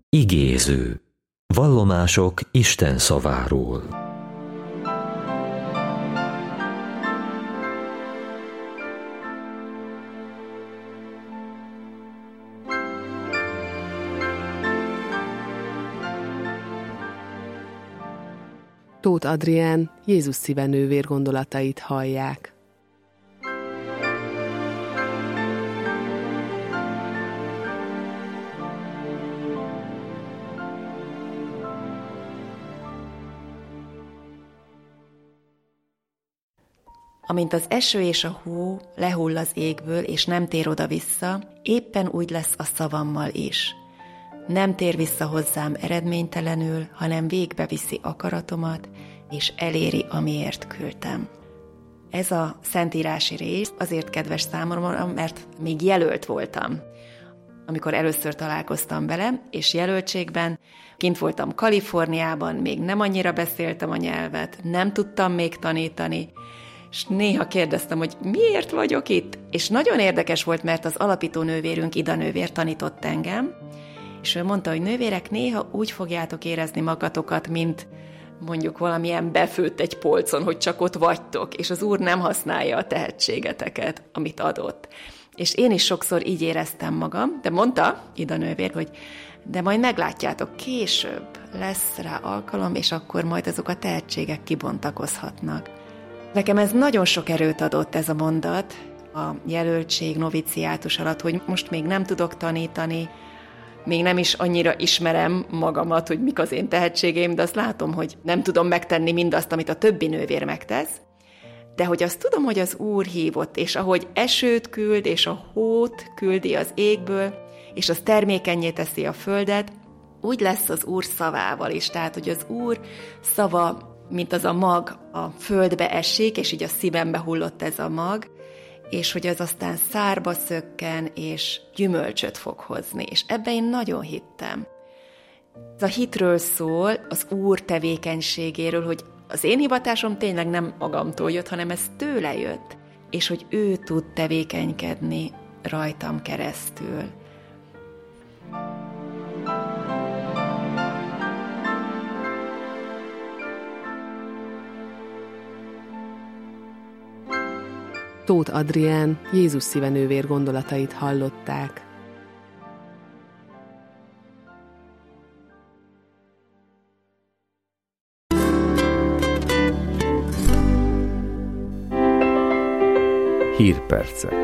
Igéző. Vallomások Isten szaváról. Tóth Adrián Jézus szíve nővér gondolatait hallják. Amint az eső és a hó lehull az égből, és nem tér oda-vissza, éppen úgy lesz a szavammal is. Nem tér vissza hozzám eredménytelenül, hanem végbeviszi akaratomat, és eléri, amiért küldtem. Ez a szentírási rész azért kedves számomra, mert még jelölt voltam, amikor először találkoztam vele, és jelöltségben kint voltam Kaliforniában, még nem annyira beszéltem a nyelvet, nem tudtam még tanítani, és néha kérdeztem, hogy miért vagyok itt? És nagyon érdekes volt, mert az alapító nővérünk, Ida nővér tanított engem, és ő mondta, hogy nővérek, néha úgy fogjátok érezni magatokat, mint mondjuk valamilyen befőtt egy polcon, hogy csak ott vagytok, és az Úr nem használja a tehetségeteket, amit adott. És én is sokszor így éreztem magam, de mondta Ida nővér, hogy de majd meglátjátok, később lesz rá alkalom, és akkor majd azok a tehetségek kibontakozhatnak. Nekem ez nagyon sok erőt adott, ez a mondat, a jelöltség, noviciátus alatt, hogy most még nem tudok tanítani, még nem is annyira ismerem magamat, hogy mik az én tehetségeim, de azt látom, hogy nem tudom megtenni mindazt, amit a többi nővér megtesz, de hogy azt tudom, hogy az Úr hívott, és ahogy esőt küld, és a hót küldi az égből, és az termékennyé teszi a földet, úgy lesz az Úr szavával is. Tehát, hogy az Úr szava, mint az a mag a földbe esik, és így a szívembe hullott ez a mag, és hogy az aztán szárba szökken, és gyümölcsöt fog hozni. És ebben én nagyon hittem. Ez a hitről szól, az Úr tevékenységéről, hogy az én hivatásom tényleg nem magamtól jött, hanem ez tőle jött, és hogy ő tud tevékenykedni rajtam keresztül. Tóth Adrián Jézus szíve nővér gondolatait hallották. Hírpercek.